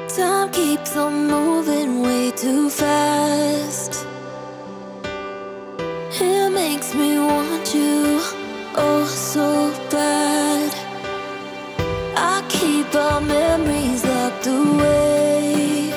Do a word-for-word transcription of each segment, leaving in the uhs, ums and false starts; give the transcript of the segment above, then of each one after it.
Time keeps on moving way too fast. It makes me want you oh so bad. I keep our memories locked away.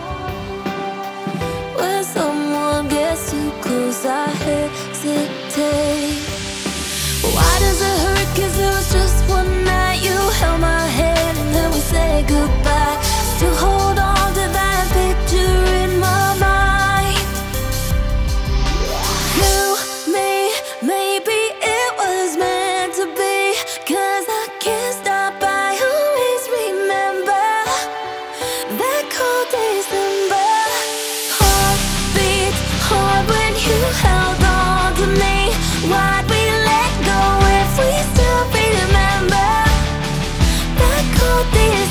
When someone gets too close, I hesitate. Why does it hurt? 'Cause it was just one night. You held my hand and then we said goodbye. Still hold on to that picture in my mind. You, me, maybe it was meant to be. 'Cause I can't stop, I always remember that cold December. Heart beats hard when you held on to me. Why'd we let go if we still remember that cold December?